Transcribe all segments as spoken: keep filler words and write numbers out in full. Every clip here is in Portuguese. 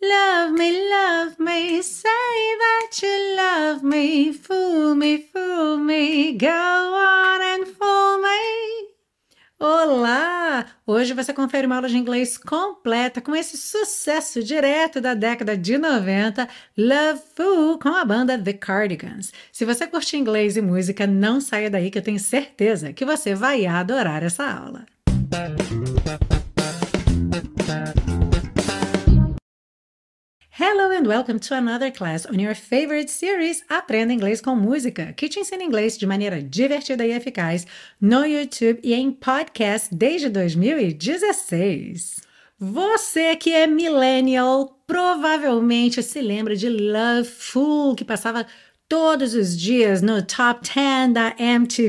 Love me, love me, say that you love me. Fool me, fool me, go on and fool me. Olá! Hoje você confere uma aula de inglês completa com esse sucesso direto da década de noventa, Love Fool, com a banda The Cardigans. Se você curte inglês e música, não saia daí que eu tenho certeza que você vai adorar essa aula. Hello and welcome to another class on your favorite series Aprenda Inglês com Música, que te ensina inglês de maneira divertida e eficaz no YouTube e em podcast desde dois mil e dezesseis. Você que é millennial provavelmente se lembra de Love Fool, que passava todos os dias no Top dez da M T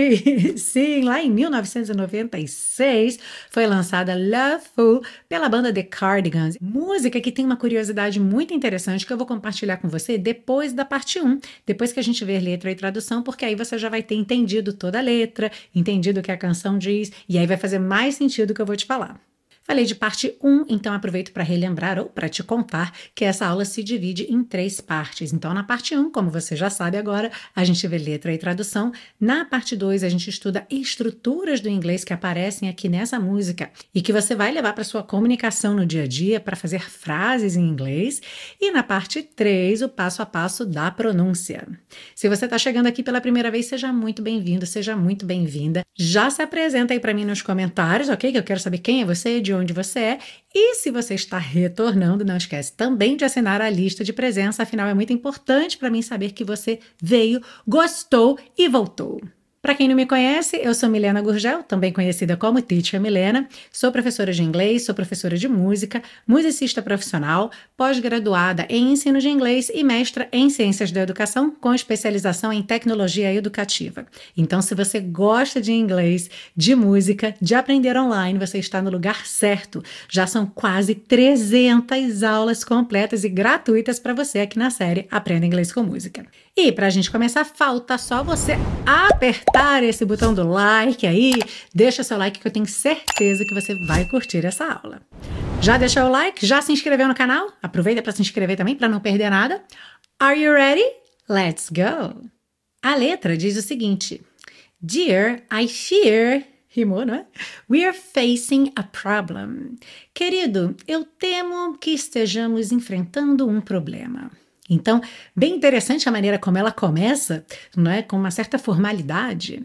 V. Sim, lá em mil novecentos e noventa e seis foi lançada Love Fool pela banda The Cardigans. Música que tem uma curiosidade muito interessante que eu vou compartilhar com você depois da parte um, depois que a gente ver letra e tradução, porque aí você já vai ter entendido toda a letra, entendido o que a canção diz, e aí vai fazer mais sentido o que eu vou te falar. Falei de parte um, então aproveito para relembrar ou para te contar que essa aula se divide em três partes. Então, na parte um, como você já sabe agora, a gente vê letra e tradução. Na parte dois, a gente estuda estruturas do inglês que aparecem aqui nessa música e que você vai levar para sua comunicação no dia a dia para fazer frases em inglês. E na parte três, o passo a passo da pronúncia. Se você está chegando aqui pela primeira vez, seja muito bem-vindo, seja muito bem-vinda. Já se apresenta aí para mim nos comentários, ok? Que eu quero saber quem é você, de onde você é, e se você está retornando, não esquece também de assinar a lista de presença, afinal é muito importante para mim saber que você veio, gostou e voltou. Para quem não me conhece, eu sou Milena Gurgel, também conhecida como Teacher Milena, sou professora de inglês, sou professora de música, musicista profissional, pós-graduada em ensino de inglês e mestra em ciências da educação com especialização em tecnologia educativa. Então, se você gosta de inglês, de música, de aprender online, você está no lugar certo. Já são quase trezentas aulas completas e gratuitas para você aqui na série Aprenda Inglês com Música. E para a gente começar, falta só você apertar esse botão do like aí, deixa seu like que eu tenho certeza que você vai curtir essa aula. Já deixou o like? Já se inscreveu no canal? Aproveita para se inscrever também para não perder nada. Are you ready? Let's go! A letra diz o seguinte: Dear, I fear... Rimou, não é? We are facing a problem. Querido, eu temo que estejamos enfrentando um problema. Então, bem interessante a maneira como ela começa, não é? Com uma certa formalidade.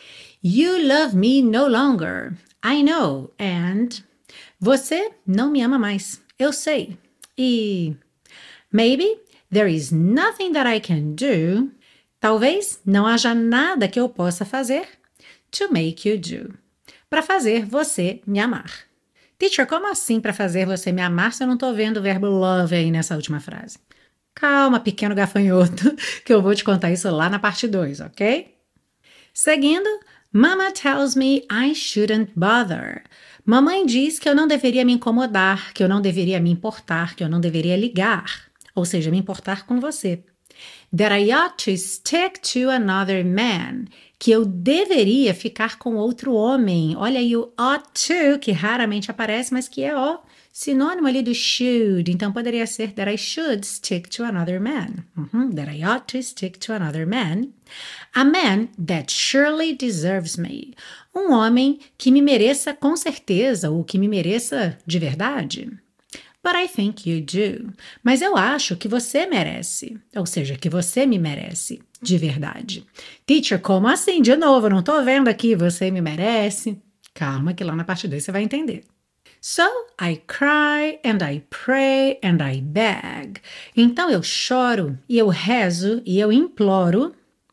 You love me no longer. I know. And você não me ama mais. Eu sei. E maybe there is nothing that I can do. Talvez não haja nada que eu possa fazer to make you do. Para fazer você me amar. Teacher, como assim para fazer você me amar se eu não estou vendo o verbo love aí nessa última frase? Calma, pequeno gafanhoto, que eu vou te contar isso lá na parte dois, ok? Seguindo, Mama tells me I shouldn't bother. Mamãe diz que eu não deveria me incomodar, que eu não deveria me importar, que eu não deveria ligar, ou seja, me importar com você. That I ought to stick to another man, que eu deveria ficar com outro homem. Olha aí o ought to, que raramente aparece, mas que é ó, sinônimo ali do should. Então poderia ser that I should stick to another man. Uhum. That I ought to stick to another man. A man that surely deserves me. Um homem que me mereça com certeza, ou que me mereça de verdade. But I think you do. Mas eu acho que você merece. Ou seja, que você me merece de verdade. Teacher, como assim? De novo, eu não tô vendo aqui. Você me merece. Calma que lá na parte dois você vai entender. So, I cry and I pray and I beg. Então eu choro e eu rezo e eu imploro.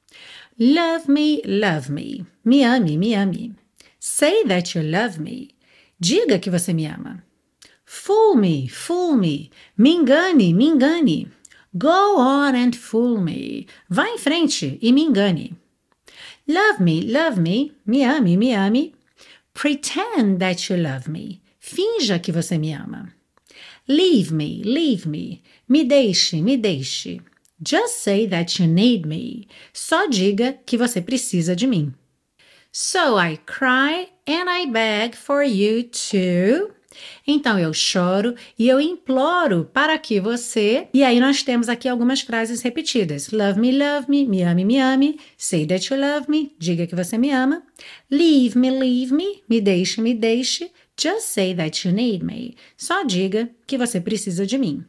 Love me, love me. Me ame, me ame. Say that you love me. Diga que você me ama. Fool me, fool me. Me engane, me engane. Go on and fool me. Vá em frente e me engane. Love me, love me. Me ame, me ame. Pretend that you love me. Finja que você me ama. Leave me, leave me. Me deixe, me deixe. Just say that you need me. Só diga que você precisa de mim. So I cry and I beg for you to... Então eu choro e eu imploro para que você... E aí nós temos aqui algumas frases repetidas. Love me, love me, me ame, me ame. Say that you love me, diga que você me ama. Leave me, leave me, me deixe, me deixe. Just say that you need me. Só diga que você precisa de mim.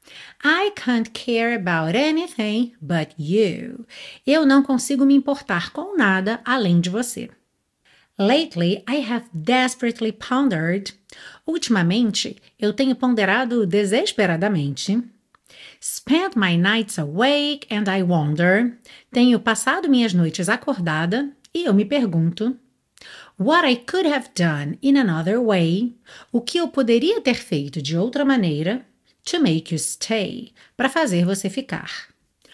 I can't care about anything but you. Eu não consigo me importar com nada além de você. Lately, I have desperately pondered. Ultimamente, eu tenho ponderado desesperadamente. Spent my nights awake and I wonder. Tenho passado minhas noites acordada e eu me pergunto. What I could have done in another way. O que eu poderia ter feito de outra maneira. To make you stay. Para fazer você ficar.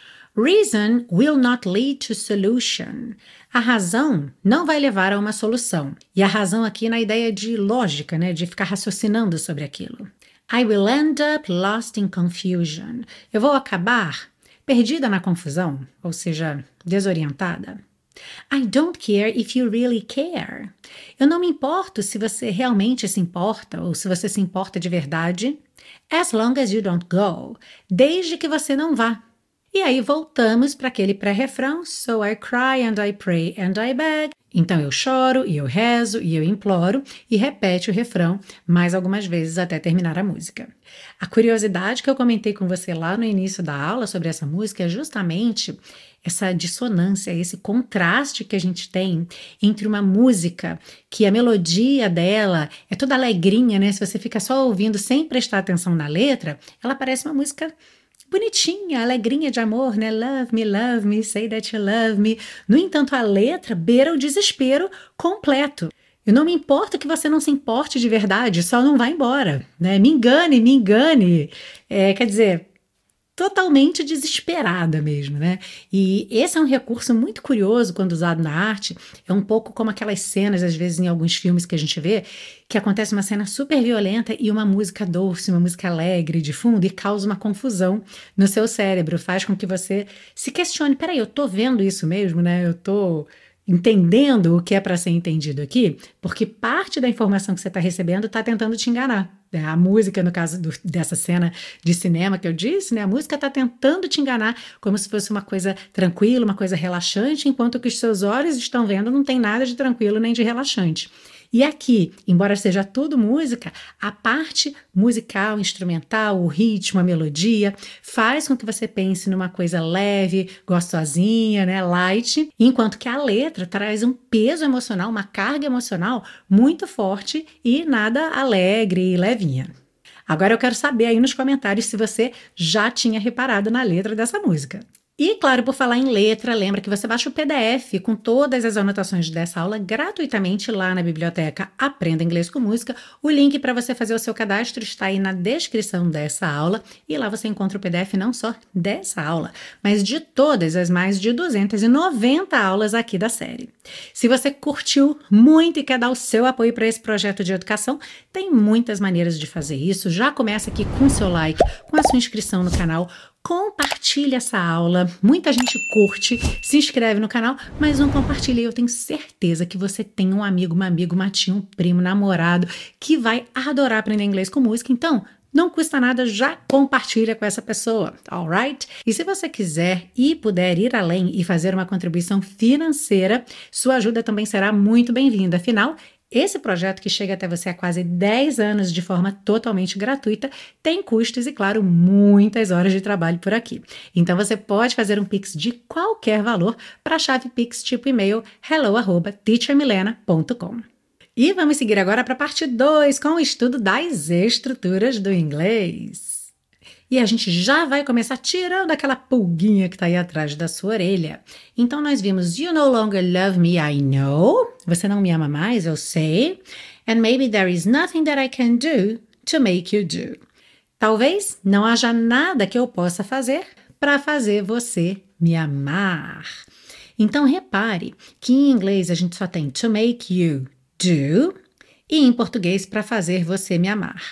Reason will not lead to solution. A razão não vai levar a uma solução. E a razão aqui na ideia de lógica, né? De ficar raciocinando sobre aquilo. I will end up lost in confusion. Eu vou acabar perdida na confusão, ou seja, desorientada. I don't care if you really care. Eu não me importo se você realmente se importa ou se você se importa de verdade. As long as you don't go. Desde que você não vá. E aí voltamos para aquele pré-refrão. So I cry and I pray and I beg. Então eu choro e eu rezo e eu imploro e repete o refrão mais algumas vezes até terminar a música. A curiosidade que eu comentei com você lá no início da aula sobre essa música é justamente essa dissonância, esse contraste que a gente tem entre uma música que a melodia dela é toda alegrinha, né? Se você fica só ouvindo sem prestar atenção na letra, ela parece uma música bonitinha, alegrinha de amor, né? Love me, love me, say that you love me. No entanto, a letra beira o desespero completo. Eu não me importo que você não se importe de verdade, só não vá embora, né? Me engane, me engane. É, quer dizer, totalmente desesperada mesmo, né? E esse é um recurso muito curioso quando usado na arte. É um pouco como aquelas cenas, às vezes, em alguns filmes que a gente vê, que acontece uma cena super violenta e uma música doce, uma música alegre de fundo e causa uma confusão no seu cérebro, faz com que você se questione, peraí, eu tô vendo isso mesmo, né? Eu tô entendendo o que é para ser entendido aqui, porque parte da informação que você está recebendo está tentando te enganar. A música, no caso do, dessa cena de cinema que eu disse, né? A música está tentando te enganar como se fosse uma coisa tranquila, uma coisa relaxante, enquanto que os seus olhos estão vendo não tem nada de tranquilo nem de relaxante. E aqui, embora seja tudo música, a parte musical, instrumental, o ritmo, a melodia, faz com que você pense numa coisa leve, gostosinha, né, light, enquanto que a letra traz um peso emocional, uma carga emocional muito forte e nada alegre e levinha. Agora eu quero saber aí nos comentários se você já tinha reparado na letra dessa música. E, claro, por falar em letra, lembra que você baixa o P D F com todas as anotações dessa aula gratuitamente lá na biblioteca Aprenda Inglês com Música. O link para você fazer o seu cadastro está aí na descrição dessa aula e lá você encontra o P D F não só dessa aula, mas de todas as mais de duzentas e noventa aulas aqui da série. Se você curtiu muito e quer dar o seu apoio para esse projeto de educação, tem muitas maneiras de fazer isso. Já começa aqui com o seu like, com a sua inscrição no canal, compartilhe essa aula, muita gente curte, se inscreve no canal, mas não compartilha. Eu tenho certeza que você tem um amigo, uma amiga, uma tia, um primo, namorado, que vai adorar aprender inglês com música, então não custa nada, já compartilha com essa pessoa, alright? E se você quiser e puder ir além e fazer uma contribuição financeira, sua ajuda também será muito bem-vinda, afinal, esse projeto que chega até você há quase dez anos de forma totalmente gratuita tem custos e, claro, muitas horas de trabalho por aqui. Então você pode fazer um Pix de qualquer valor para a chave Pix tipo e-mail hello arroba teacher milena ponto com. E vamos seguir agora para a parte dois com o estudo das estruturas do inglês. E a gente já vai começar tirando aquela pulguinha que está aí atrás da sua orelha. Então, nós vimos You no longer love me, I know. Você não me ama mais, eu sei. And maybe there is nothing that I can do to make you do. Talvez não haja nada que eu possa fazer para fazer você me amar. Então, repare que em inglês a gente só tem to make you do e em português para fazer você me amar.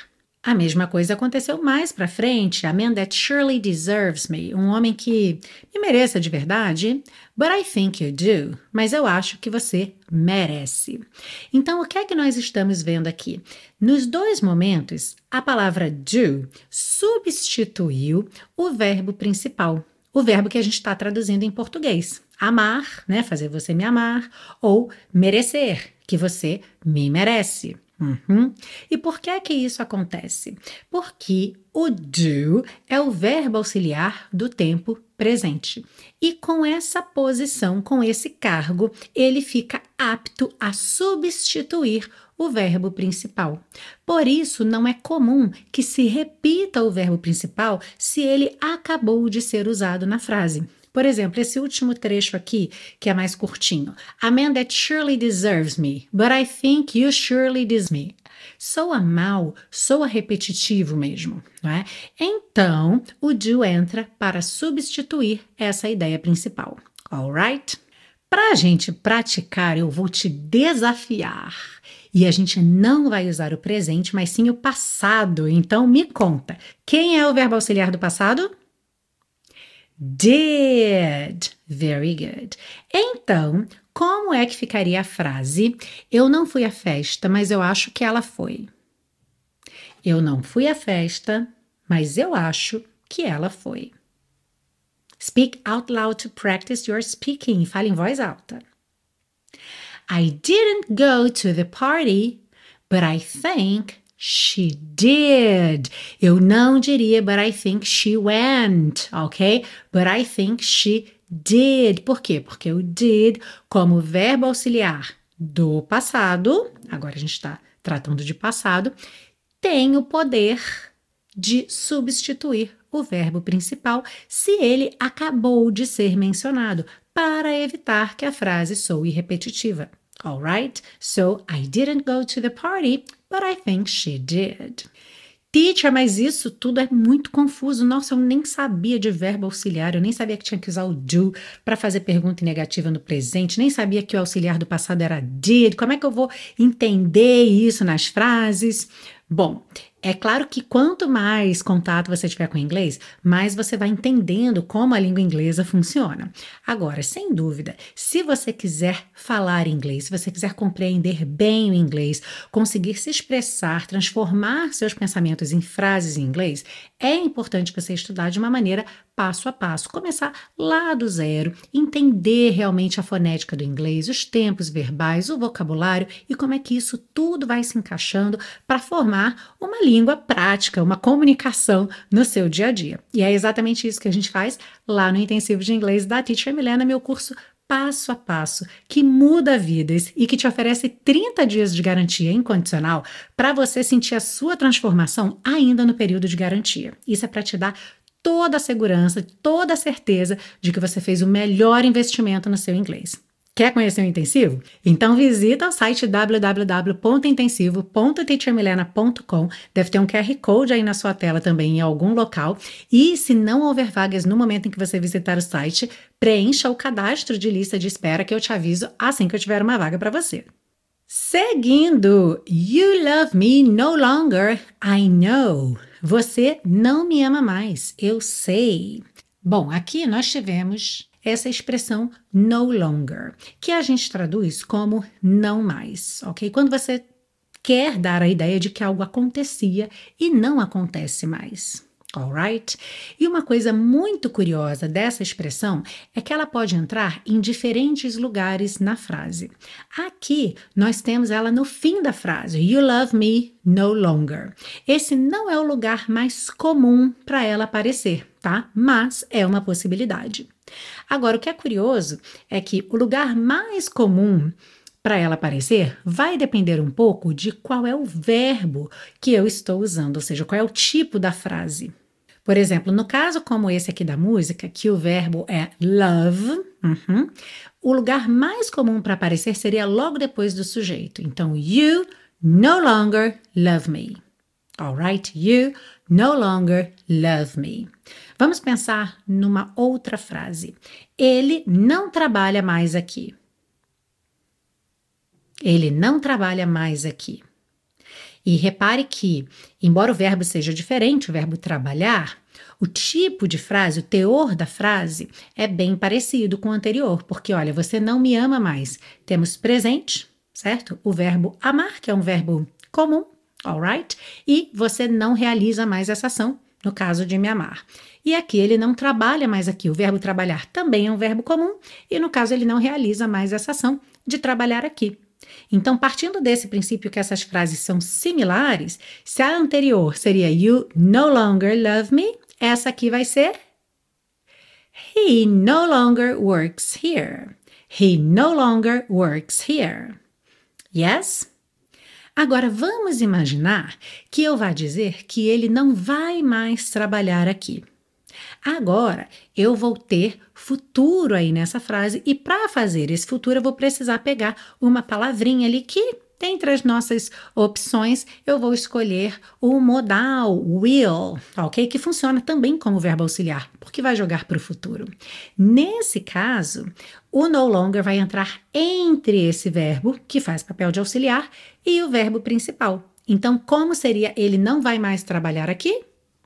A mesma coisa aconteceu mais pra frente. A man that surely deserves me. Um homem que me mereça de verdade. But I think you do. Mas eu acho que você merece. Então, o que é que nós estamos vendo aqui? Nos dois momentos, a palavra do substituiu o verbo principal. O verbo que a gente está traduzindo em português. Amar, né? Fazer você me amar. Ou merecer, que você me merece. Uhum. E por que é que isso acontece? Porque o do é o verbo auxiliar do tempo presente. E com essa posição, com esse cargo, ele fica apto a substituir o verbo principal. Por isso, não é comum que se repita o verbo principal se ele acabou de ser usado na frase. Por exemplo, esse último trecho aqui, que é mais curtinho. A man that surely deserves me, but I think you surely deserve me. Soa mal, soa repetitivo mesmo, não é? Então, o do entra para substituir essa ideia principal. Alright? Para a gente praticar, eu vou te desafiar. E a gente não vai usar o presente, mas sim o passado. Então, me conta. Quem é o verbo auxiliar do passado? Did. Very good. Então, como é que ficaria a frase? Eu não fui à festa, mas eu acho que ela foi. Eu não fui à festa, mas eu acho que ela foi. Speak out loud to practice your speaking. Fale em voz alta. I didn't go to the party, but I think she did. Eu não diria but I think she went, ok? But I think she did. Por quê? Porque o did, como verbo auxiliar do passado, agora a gente está tratando de passado, tem o poder de substituir o verbo principal se ele acabou de ser mencionado, para evitar que a frase soe repetitiva. Alright? So, I didn't go to the party, but I think she did. Teacher, mas isso tudo é muito confuso. Nossa, eu nem sabia de verbo auxiliar, eu nem sabia que tinha que usar o do para fazer pergunta negativa no presente, nem sabia que o auxiliar do passado era did. Como é que eu vou entender isso nas frases? Bom, é claro que quanto mais contato você tiver com o inglês, mais você vai entendendo como a língua inglesa funciona. Agora, sem dúvida, se você quiser falar inglês, se você quiser compreender bem o inglês, conseguir se expressar, transformar seus pensamentos em frases em inglês, é importante você estudar de uma maneira passo a passo, começar lá do zero, entender realmente a fonética do inglês, os tempos verbais, o vocabulário e como é que isso tudo vai se encaixando para formar uma língua prática, uma comunicação no seu dia a dia. E é exatamente isso que a gente faz lá no Intensivo de Inglês da Teacher Milena, meu curso passo a passo, que muda vidas e que te oferece trinta dias de garantia incondicional para você sentir a sua transformação ainda no período de garantia. Isso é para te dar toda a segurança, toda a certeza de que você fez o melhor investimento no seu inglês. Quer conhecer o intensivo? Então visita o site w w w ponto intensivo ponto teacher milena ponto com. Deve ter um Q R Code aí na sua tela também em algum local. E se não houver vagas no momento em que você visitar o site, preencha o cadastro de lista de espera que eu te aviso assim que eu tiver uma vaga para você. Seguindo, you love me no longer, I know. Você não me ama mais, eu sei. Bom, aqui nós tivemos essa expressão no longer, que a gente traduz como não mais, ok? Quando você quer dar a ideia de que algo acontecia e não acontece mais. Alright? E uma coisa muito curiosa dessa expressão é que ela pode entrar em diferentes lugares na frase. Aqui nós temos ela no fim da frase, you love me no longer. Esse não é o lugar mais comum para ela aparecer, tá? Mas é uma possibilidade. Agora, o que é curioso é que o lugar mais comum para ela aparecer vai depender um pouco de qual é o verbo que eu estou usando, ou seja, qual é o tipo da frase. Por exemplo, no caso como esse aqui da música, que o verbo é love, uhum, o lugar mais comum para aparecer seria logo depois do sujeito. Então, you no longer love me. Alright? You no longer love me. Vamos pensar numa outra frase. Ele não trabalha mais aqui. Ele não trabalha mais aqui. E repare que, embora o verbo seja diferente, o verbo trabalhar, o tipo de frase, o teor da frase é bem parecido com o anterior, porque olha, você não me ama mais. Temos presente, certo? O verbo amar, que é um verbo comum, alright? E você não realiza mais essa ação, no caso de me amar. E aqui ele não trabalha mais aqui. O verbo trabalhar também é um verbo comum e no caso ele não realiza mais essa ação de trabalhar aqui. Então, partindo desse princípio que essas frases são similares, se a anterior seria You no longer love me, essa aqui vai ser He no longer works here. He no longer works here. Yes? Agora, vamos imaginar que eu vá dizer que ele não vai mais trabalhar aqui. Agora, eu vou ter futuro aí nessa frase e para fazer esse futuro eu vou precisar pegar uma palavrinha ali que, dentre as nossas opções, eu vou escolher o modal will, ok? Que funciona também como verbo auxiliar, porque vai jogar para o futuro. Nesse caso, o no longer vai entrar entre esse verbo, que faz papel de auxiliar, e o verbo principal. Então, como seria ele não vai mais trabalhar aqui?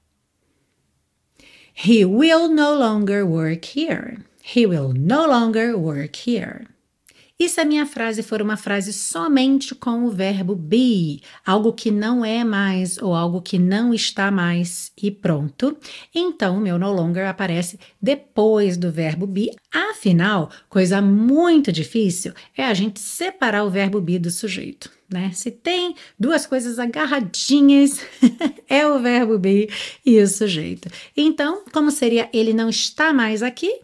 He will no longer work here. He will no longer work here. E se a minha frase for uma frase somente com o verbo be, algo que não é mais ou algo que não está mais e pronto, então o meu no longer aparece depois do verbo be. Afinal, coisa muito difícil é a gente separar o verbo be do sujeito, né? Se tem duas coisas agarradinhas, é o verbo be e o sujeito. Então, como seria ele não está mais aqui?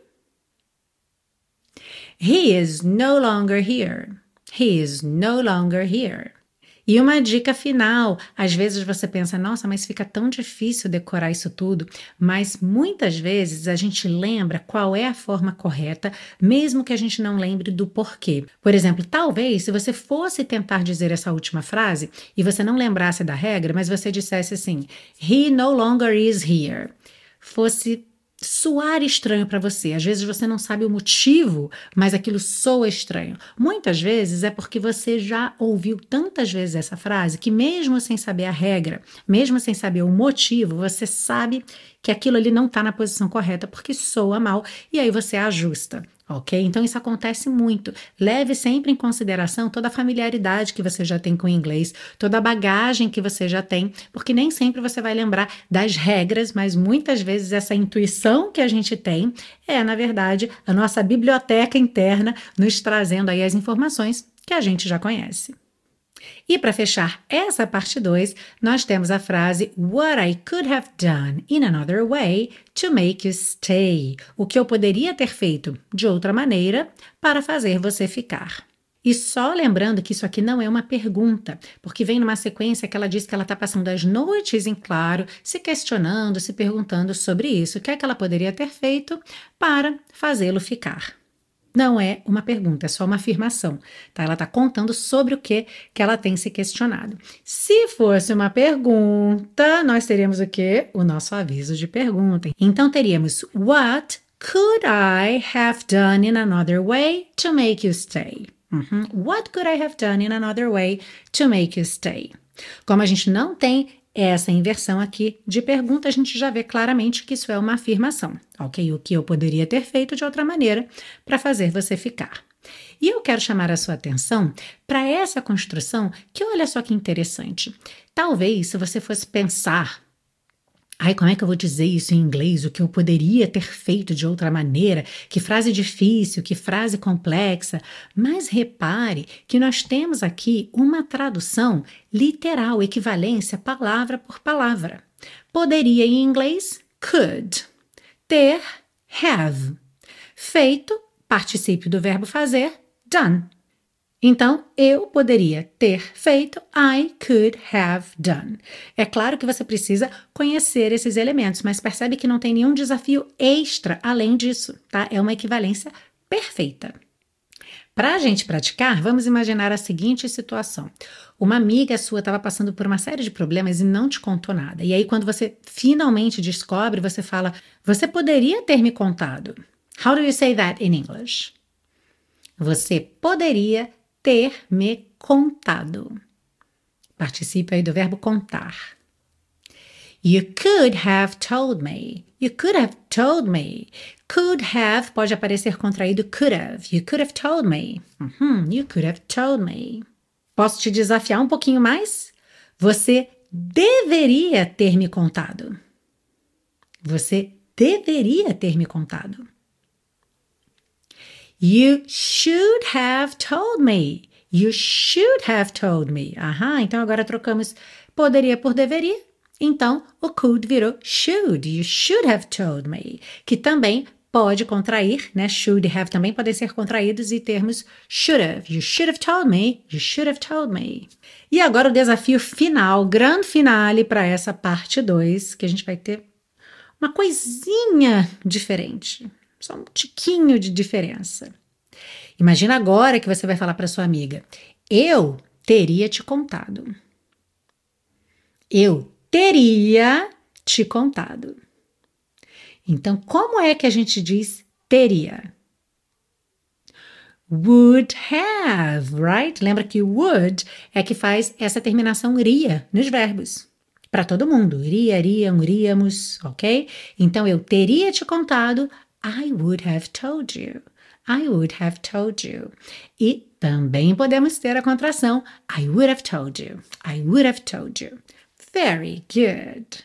He is no longer here. He is no longer here. E uma dica final, às vezes você pensa, nossa, mas fica tão difícil decorar isso tudo, mas muitas vezes a gente lembra qual é a forma correta, mesmo que a gente não lembre do porquê. Por exemplo, talvez se você fosse tentar dizer essa última frase e você não lembrasse da regra, mas você dissesse assim, he no longer is here, fosse soar estranho para você. Às vezes você não sabe o motivo, mas aquilo soa estranho. Muitas vezes é porque você já ouviu tantas vezes essa frase que mesmo sem saber a regra, mesmo sem saber o motivo, você sabe que aquilo ali não está na posição correta porque soa mal e aí você ajusta. Ok? Então isso acontece muito. Leve sempre em consideração toda a familiaridade que você já tem com o inglês, toda a bagagem que você já tem, porque nem sempre você vai lembrar das regras, mas muitas vezes essa intuição que a gente tem é, na verdade, a nossa biblioteca interna nos trazendo aí as informações que a gente já conhece. E para fechar essa parte dois, nós temos a frase What I could have done in another way to make you stay. O que eu poderia ter feito de outra maneira para fazer você ficar. E só lembrando que isso aqui não é uma pergunta, porque vem numa sequência que ela diz que ela está passando as noites em claro, se questionando, se perguntando sobre isso. O que é que ela poderia ter feito para fazê-lo ficar? Não é uma pergunta, é só uma afirmação, tá? Ela está contando sobre o que, que ela tem se questionado. Se fosse uma pergunta, nós teríamos o quê? O nosso aviso de pergunta. Então teríamos What could I have done in another way to make you stay? Uhum. What could I have done in another way to make you stay? Como a gente não tem essa inversão aqui de pergunta, a gente já vê claramente que isso é uma afirmação, ok? O que eu poderia ter feito de outra maneira para fazer você ficar. E eu quero chamar a sua atenção para essa construção que olha só que interessante. Talvez se você fosse pensar ai, como é que eu vou dizer isso em inglês? O que eu poderia ter feito de outra maneira? Que frase difícil, que frase complexa. Mas repare que nós temos aqui uma tradução literal, equivalência palavra por palavra. Poderia em inglês, could. Ter, have. Feito, particípio do verbo fazer, done. Então, eu poderia ter feito, I could have done. É claro que você precisa conhecer esses elementos, mas percebe que não tem nenhum desafio extra além disso, tá? É uma equivalência perfeita. Para a gente praticar, vamos imaginar a seguinte situação. Uma amiga sua estava passando por uma série de problemas e não te contou nada. E aí, quando você finalmente descobre, você fala, você poderia ter me contado. How do you say that in English? Você poderia ter me contado. Participe aí do verbo contar. You could have told me. You could have told me. Could have pode aparecer contraído could have. You could have told me. Uhum, you could have told me. Posso te desafiar um pouquinho mais? Você deveria ter me contado. Você deveria ter me contado. You should have told me. You should have told me. Aham, então agora trocamos poderia por deveria. Então, o could virou should. You should have told me. Que também pode contrair, né? Should have também podem ser contraídos e termos should have. You should have told me. You should have told me. E agora o desafio final, grande finale para essa parte dois, que a gente vai ter uma coisinha diferente. Só um tiquinho de diferença. Imagina agora que você vai falar para sua amiga. Eu teria te contado. Eu teria te contado. Então, como é que a gente diz teria? Would have, right? Lembra que would é que faz essa terminação ria nos verbos. Para todo mundo. Iria, iriam, iríamos, ok? Então, eu teria te contado. I would have told you. I would have told you. E também podemos ter a contração. I would have told you. I would have told you. Very good.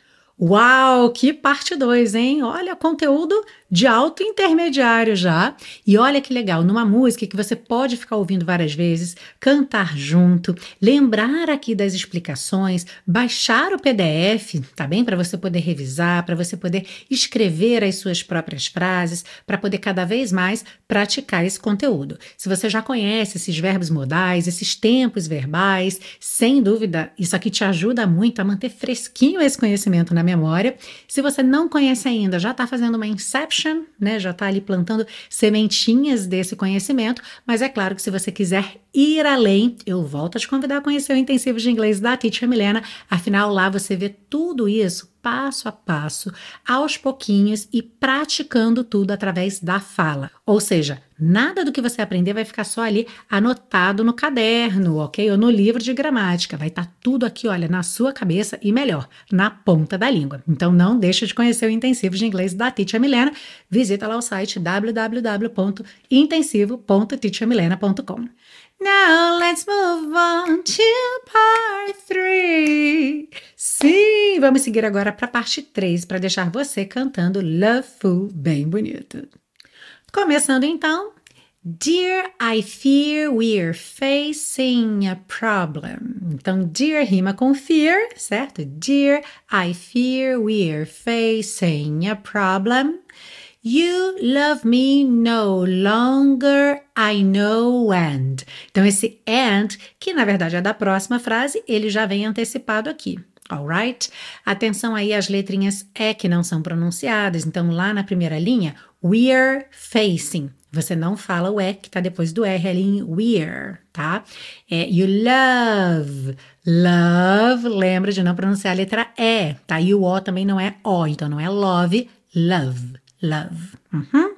Uau, que parte dois, hein? Olha, conteúdo de alto intermediário já. E olha que legal, numa música que você pode ficar ouvindo várias vezes, cantar junto, lembrar aqui das explicações, baixar o P D F, tá bem? Para você poder revisar, para você poder escrever as suas próprias frases, para poder cada vez mais praticar esse conteúdo. Se você já conhece esses verbos modais, esses tempos verbais, sem dúvida, isso aqui te ajuda muito a manter fresquinho esse conhecimento na memória. Se você não conhece ainda, já está fazendo uma inception, né? Já está ali plantando sementinhas desse conhecimento, mas é claro que se você quiser ir além, eu volto a te convidar a conhecer o intensivo de inglês da Teacher Milena, afinal lá você vê tudo isso passo a passo, aos pouquinhos e praticando tudo através da fala. Ou seja, nada do que você aprender vai ficar só ali anotado no caderno, ok? Ou no livro de gramática. Vai estar tudo aqui, olha, na sua cabeça e melhor, na ponta da língua. Então não deixa de conhecer o intensivo de inglês da Teacher Milena. Visita lá o site w w w ponto intensivo ponto teacher milena ponto com. Now let's move on to part three. Sim, vamos seguir agora para a parte três para deixar você cantando Loveful bem bonito. Começando então. Dear, I fear we're facing a problem. Então, dear rima com fear, certo? Dear, I fear we're facing a problem. You love me no longer, I know and. Então, esse and, que na verdade é da próxima frase, ele já vem antecipado aqui. Alright? Atenção aí às letrinhas E que não são pronunciadas. Então, lá na primeira linha, we're facing. Você não fala o E que está depois do R ali em we're, tá? É you love. Love, lembra de não pronunciar a letra E, tá? E o O também não é O, então não é love, love. Love. Uhum.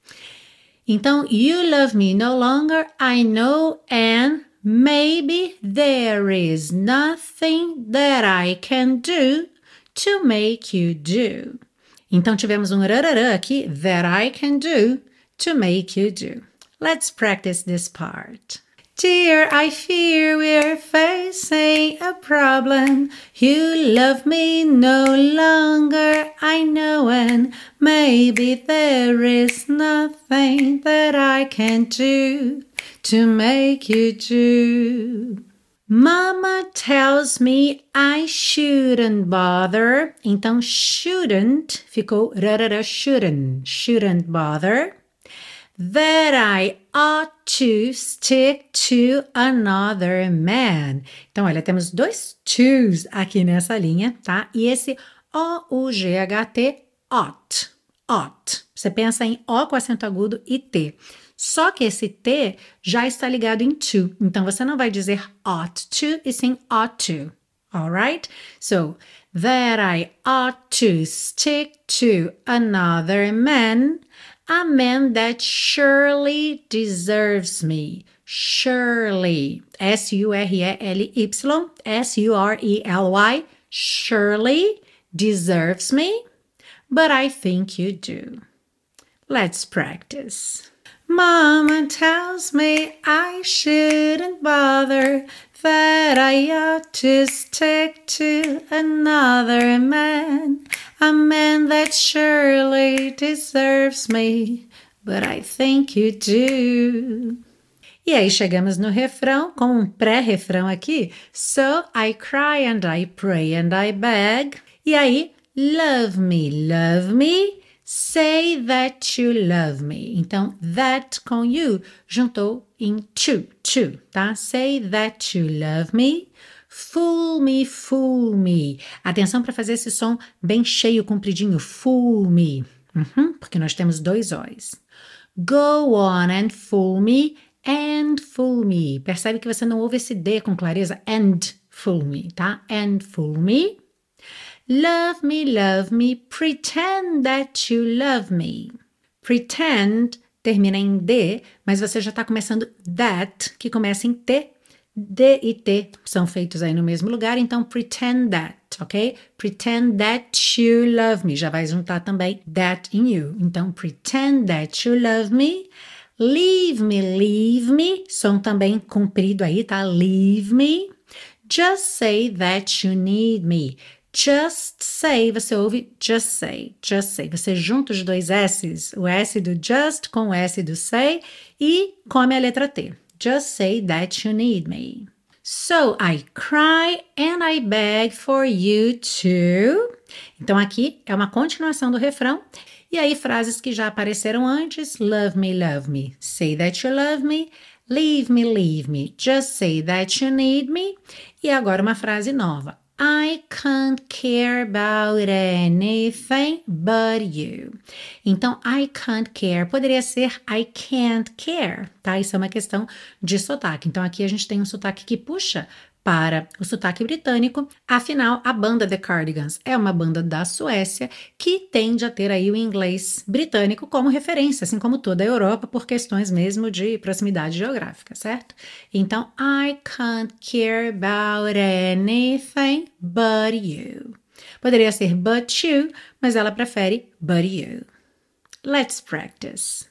Então, you love me no longer, I know, and maybe there is nothing that I can do to make you do. Então, tivemos um rarará aqui, that I can do to make you do. Let's practice this part. Dear, I fear we're facing a problem. You love me no longer, I know, and maybe there is nothing that I can do to make you do. Mama tells me I shouldn't bother. Então, shouldn't ficou rarara, shouldn't, shouldn't bother. That I ought to stick to another man. Então, olha, temos dois to's aqui nessa linha, tá? E esse O U G H T, ought, ought. Você pensa em O com acento agudo e T. Só que esse T já está ligado em to. Então, você não vai dizer ought to, e sim ought to. Alright? So, that I ought to stick to another man. A man that surely deserves me. surely. S U R E L Y, S U R E L Y, surely deserves me, but I think you do. Let's practice. Mama tells me I shouldn't bother, that I ought to stick to another man, a man that surely deserves me, but I think you do. E aí chegamos no refrão, com um pré-refrão aqui. So I cry and I pray and I beg. E aí, love me, love me, say that you love me. Então, that com you juntou em to, to, tá? Say that you love me, fool me, fool me. Atenção para fazer esse som bem cheio, compridinho, fool me. Uhum, porque nós temos dois O's. Go on and fool me, and fool me. Percebe que você não ouve esse D com clareza? And fool me, tá? And fool me. Love me, love me, pretend that you love me. Pretend termina em D, mas você já está começando that, que começa em T. D e T são feitos aí no mesmo lugar, então pretend that, ok? Pretend that you love me. Já vai juntar também that in you. Então, pretend that you love me. Leave me, leave me. Som também comprido aí, tá? Leave me. Just say that you need me. Just say, você ouve just say, just say. Você junta os dois S's, o S do just com o S do say e come a letra T. Just say that you need me. So I cry and I beg for you to. Então aqui é uma continuação do refrão. E aí frases que já apareceram antes. Love me, love me. Say that you love me. Leave me, leave me. Just say that you need me. E agora uma frase nova. I can't care about anything but you. Então, I can't care poderia ser I can't care, tá? Isso é uma questão de sotaque. Então, aqui a gente tem um sotaque que puxa para o sotaque britânico. Afinal, a banda The Cardigans é uma banda da Suécia que tende a ter aí o inglês britânico como referência, assim como toda a Europa, por questões mesmo de proximidade geográfica, certo? Então, I can't care about anything but you. Poderia ser but you, mas ela prefere but you. Let's practice.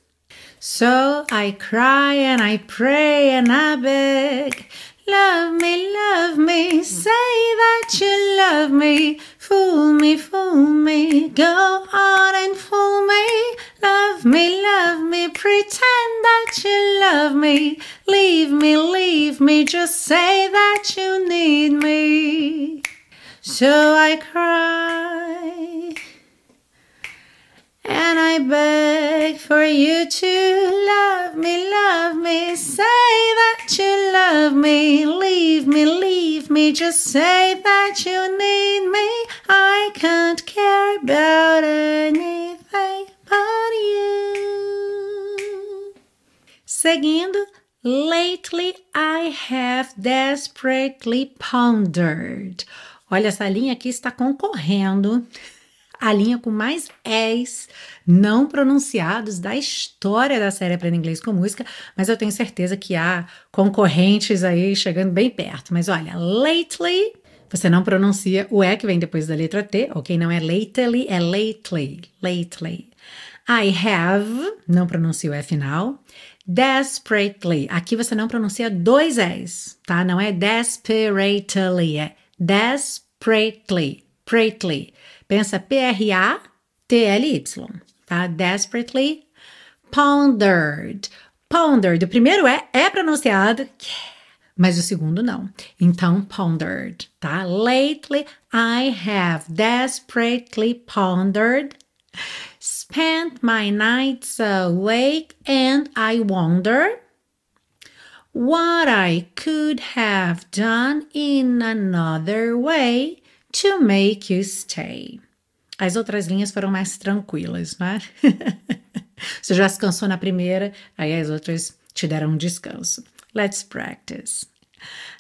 So I cry and I pray and I beg. Love me, love me, say that you love me. Fool me, fool me, go on and fool me. Love me, love me, pretend that you love me. Leave me, leave me, just say that you need me. So I cry and I beg for you to love me, love me, say that you love me. Leave me, leave me, just say that you need me. I can't care about anything but you. Seguindo, lately I have desperately pondered. Olha, essa linha aqui está concorrendo a linha com mais S não pronunciados da história da série Aprenda Inglês com Música, mas eu tenho certeza que há concorrentes aí chegando bem perto. Mas olha, lately, você não pronuncia o E que vem depois da letra T, ok? Não é lately, é lately, lately. I have, não pronuncia o E final. Desperately, aqui você não pronuncia dois S, tá? Não é desperately, é desperately, prately. Pensa P R A T L Y, tá? Desperately pondered. Pondered, o primeiro é, é pronunciado, mas o segundo não. Então, pondered, tá? Lately, I have desperately pondered, spent my nights awake and I wonder what I could have done in another way to make you stay. As outras linhas foram mais tranquilas, né? Você já se cansou na primeira, aí as outras te deram um descanso. Let's practice.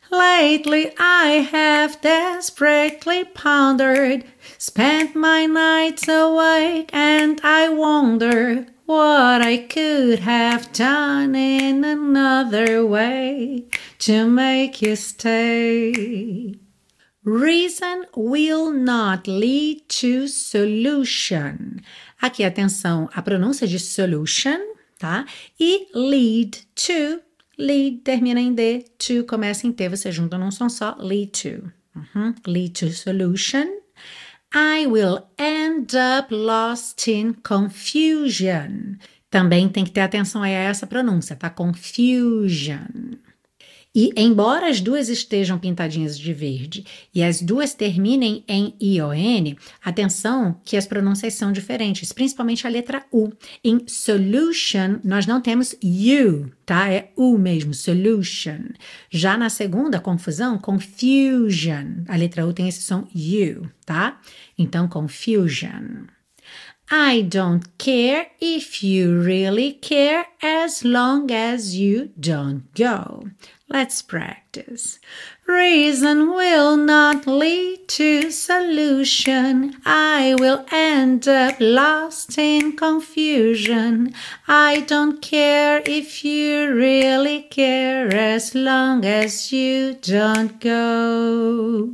Lately I have desperately pondered, spent my nights awake, and I wonder what I could have done in another way to make you stay. Reason will not lead to solution. Aqui, atenção, a pronúncia de solution, tá? E lead to, lead termina em D, to começa em T, você junta num som só, lead to. Uhum. Lead to solution. I will end up lost in confusion. Também tem que ter atenção aí a essa pronúncia, tá? Confusion. E embora as duas estejam pintadinhas de verde e as duas terminem em I-O-N, atenção que as pronúncias são diferentes, principalmente a letra U. Em solution, nós não temos U, tá? É U mesmo, solution. Já na segunda confusão, confusion. A letra U tem esse som U, tá? Então, confusion. I don't care if you really care as long as you don't go. Let's practice. Reason will not lead to solution. I will end up lost in confusion. I don't care if you really care as long as you don't go.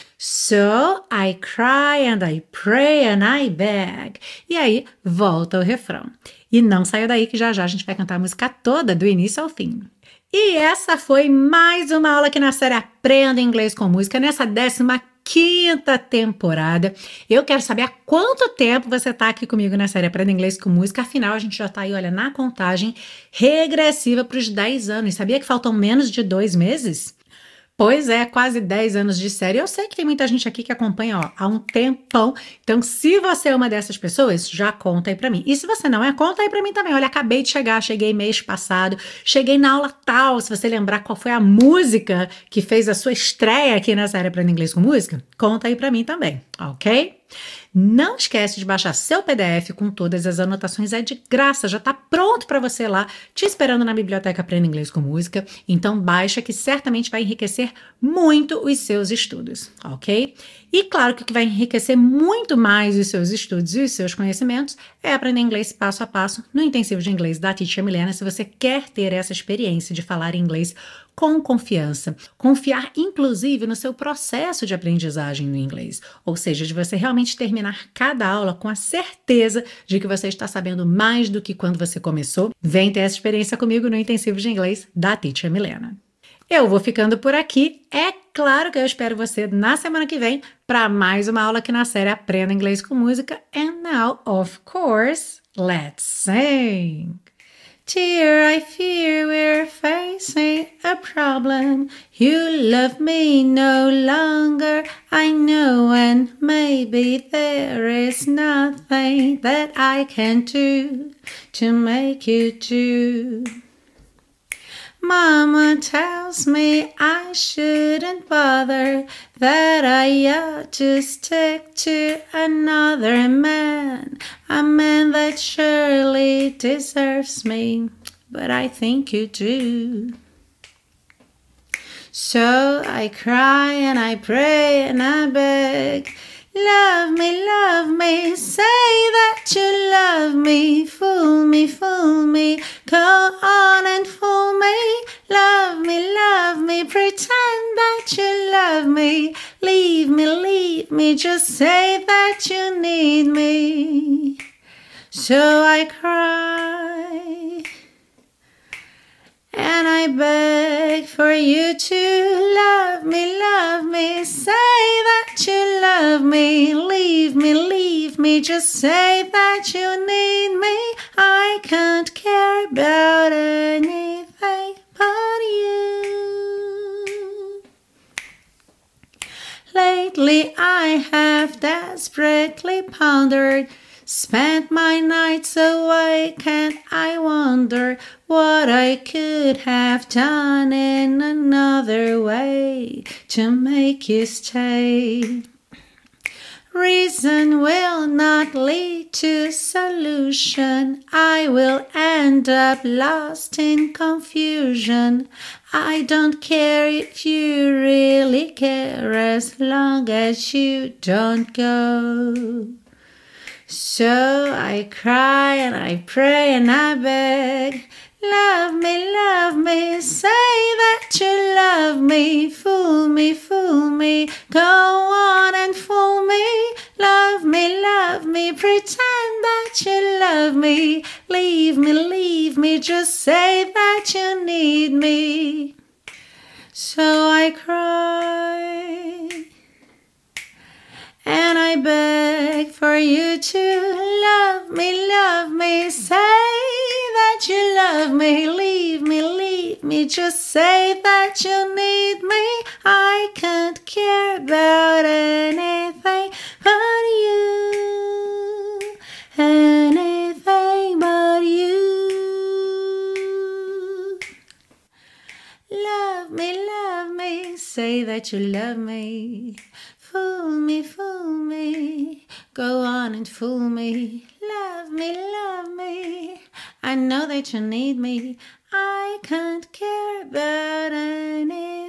So I cry and I pray and I beg. E aí, volta o refrão. E não saia daí que já já a gente vai cantar a música toda, do início ao fim. E essa foi mais uma aula aqui na série Aprenda Inglês com Música, nessa décima quinta temporada. Eu quero saber há quanto tempo você está aqui comigo na série Aprenda Inglês com Música. Afinal, a gente já está aí, olha, na contagem regressiva para os dez anos. Sabia que faltam menos de dois meses? Pois é, quase dez anos de série. Eu sei que tem muita gente aqui que acompanha ó, há um tempão. Então, se você é uma dessas pessoas, já conta aí pra mim. E se você não é, conta aí pra mim também. Olha, acabei de chegar, cheguei mês passado, cheguei na aula tal. Se você lembrar qual foi a música que fez a sua estreia aqui na série Aprenda Inglês com Música, conta aí pra mim também, ok? Não esquece de baixar seu P D F com todas as anotações, é de graça, já está pronto para você lá, te esperando na biblioteca Aprenda Inglês com Música. Então baixa que certamente vai enriquecer muito os seus estudos, ok? E claro que o que vai enriquecer muito mais os seus estudos e os seus conhecimentos é aprender inglês passo a passo no intensivo de inglês da Teacher Milena, se você quer ter essa experiência de falar inglês com confiança, confiar inclusive no seu processo de aprendizagem no inglês, ou seja, de você realmente terminar cada aula com a certeza de que você está sabendo mais do que quando você começou. Vem ter essa experiência comigo no intensivo de inglês da Teacher Milena. Eu vou ficando por aqui. É claro que eu espero você na semana que vem para mais uma aula aqui na série Aprenda Inglês com Música. And now, of course, let's sing! Dear, I fear we're facing a problem. You love me no longer, I know, and maybe there is nothing that I can do to make you do. Mama tells me I shouldn't bother, that I ought to stick to another man, a man that surely deserves me, but I think you do. So I cry and I pray and I beg, love me, love me, say that you love me, fool me, fool me, go on and fool me, love me, love me, pretend that you love me, leave me, leave me, just say that you need me. So I cry and I beg for you to love me, love me, say that you love me, leave me, leave me, just say that you need me. I can't care about anything but you. Lately I have desperately pondered, spent my nights awake, and I wonder what I could have done in another way to make you stay. Reason will not lead to solution. I will end up lost in confusion. I don't care if you really care as long as you don't go. So I cry and I pray and I beg. Love me, love me, say that you love me. Fool me, fool me, go on and fool me. Love me, love me, pretend that you love me. Leave me, leave me, just say that you need me. So I cry and I beg for you to love me, love me, say that you love me. Leave me, leave me, just say that you need me. I can't care about anything but you, anything but you. Love me, love me, say that you love me. Fool me, fool me, go on and fool me. Love me, love me, I know that you need me. I can't care about anything.